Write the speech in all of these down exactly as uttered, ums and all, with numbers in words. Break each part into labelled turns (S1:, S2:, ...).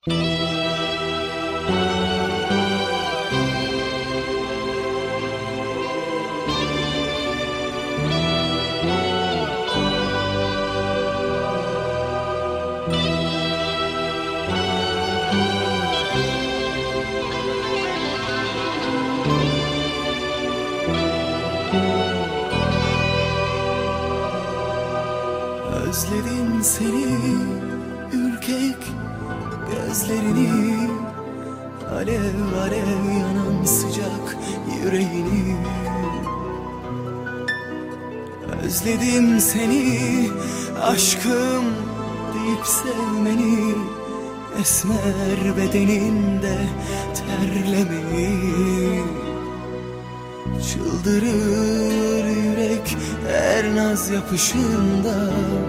S1: Özledim seni, ürkek gözlerini, alev alev yanan sıcak yüreğini. Özledim seni, aşkım deyip sevmeni, esmer bedeninde terlemeyi. Çıldırır yürek her naz yapışında,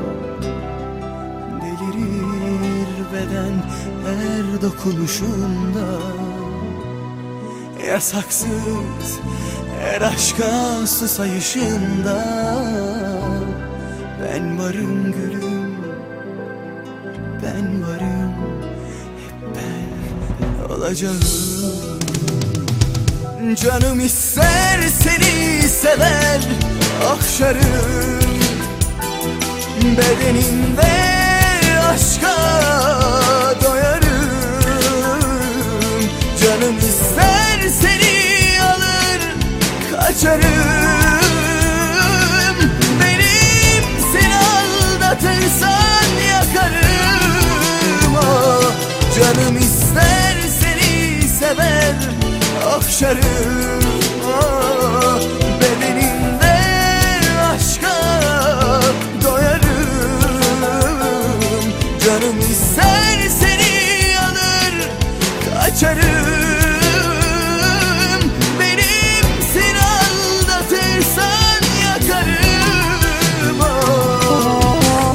S1: delirir beden her dokunuşunda. Yasaksız her aşka susayışında, ben varım gülüm, ben varım, hep ben olacağım. Canım ister seni sever, okşarım bedeninde aşka doyarım. Canım ister seni alır kaçarım. Benim seni aldatırsan yakarım. Oh, canım ister seni sever, okşarım, oh, bedeninde aşka doyarım. Canım ister seni alır kaçarım. Benim seni aldatırsan yakarım, oh.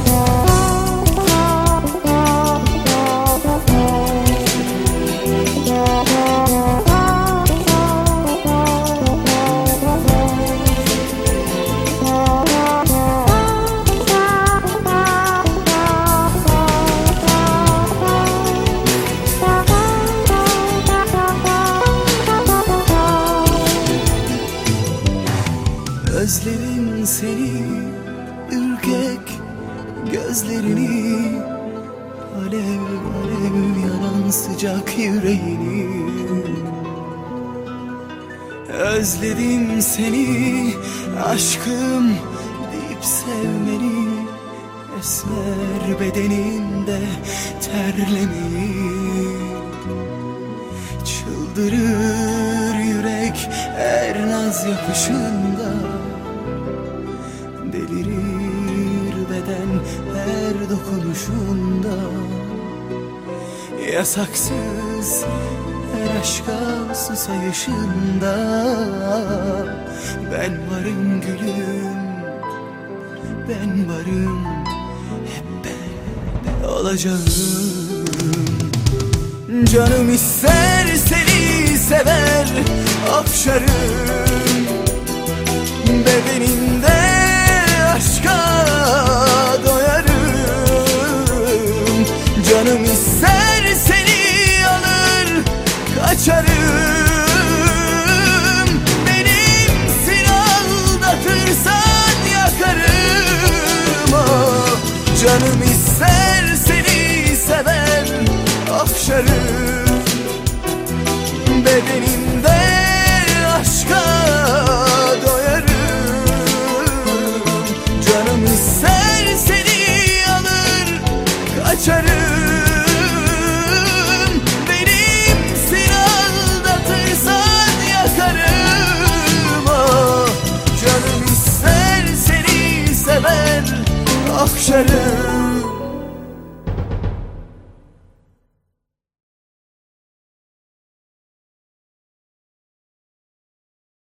S1: Özledim seni, ürkek gözlerini, alev alev yanan sıcak yüreğini. Özledim seni, aşkım deyip sevmeni, esmer bedeninde terlemeyi. Çıldırır yürek her naz yapışında, delirir beden her dokunuşunda. Yasaksız her aşka susayışında, ben varım gülüm, ben varım, hep ben olacağım. Canım ister seni sever, okşarım bedeninde aşka doyarım. Canım ister seni alır kaçarım. Benim seni aldatırsan yakarım, oh. Canım ister seni sever, okşarım bedeninde aşka doyarım. Canım ister seni alır kaçarım. Benim seni aldatırsan yakarım, oh. Canım ister seni sever, okşarım